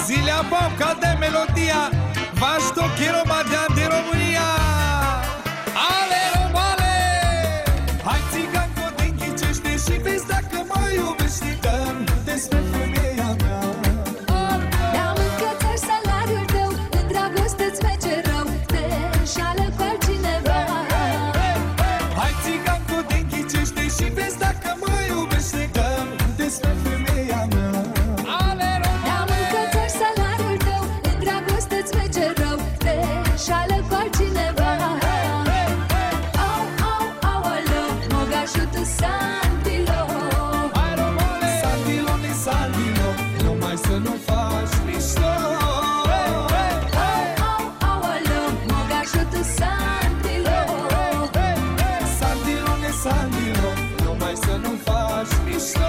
Zilea Bobca de melodia Vașto Chiromadean de România. Ale romale! Hai țiganco, te înghicește și vezi dacă mă iubești. Dăm despre femeia mea. Ne-am încățat salariul tău, în dragoste-ți merge rău, te înșală cu altcineva. Hai țiganco, te înghicește și vezi dacă mă iubești. Dăm despre femeia mea. Ne-am încățat salariul tău, în dragoste-ți merge rău, te înșală cu altcineva. Au, au, au, alo, mogașutul Sandilo. Sandilo, ni Sandilo, numai să nu faci mișto. Au, au, alo, mogașutul Sandilo. Sandilo, ni Sandilo, numai să nu faci mișto.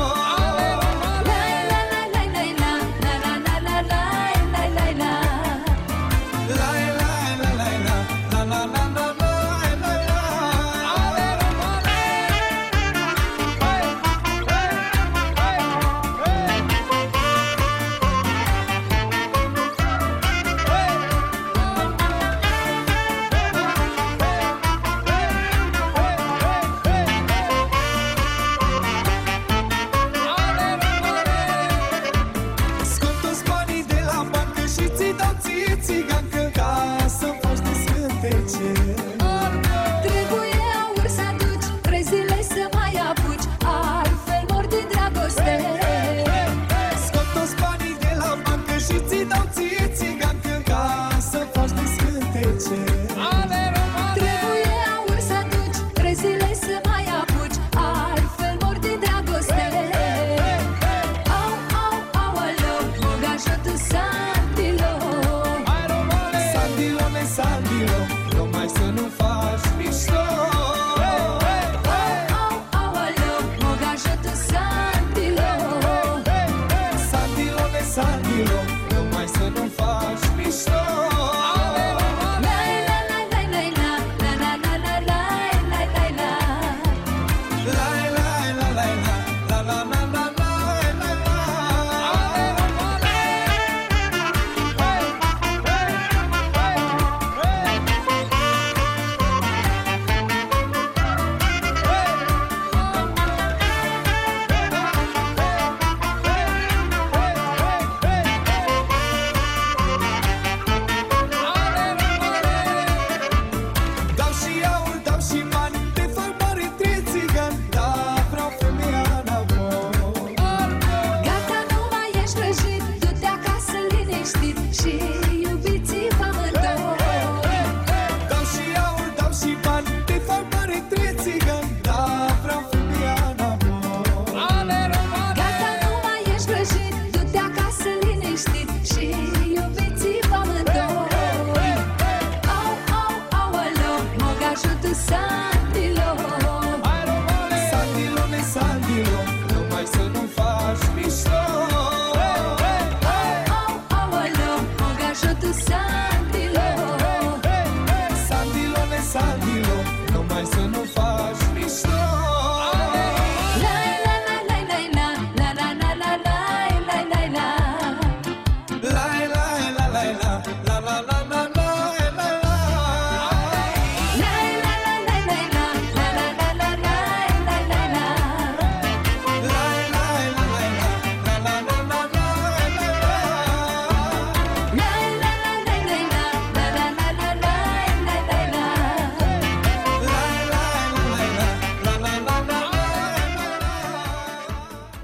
Trebuie aur să aduci, 3 zile să mai apuci, altfel mor din dragoste. Scot toți banii de la bancă și ți dau ție, țigancă, ca să faci discântece. Trebuie aur să aduci, 3 zile să mai apuci, altfel mor din dragoste. Au, au, au, alo, mogașotul Sandilo. Sandilo, ne Sandilo, numai să nu faci mișto. Au, au, alo, mogașotul Sandilo. Sandilo, ne Sandilo,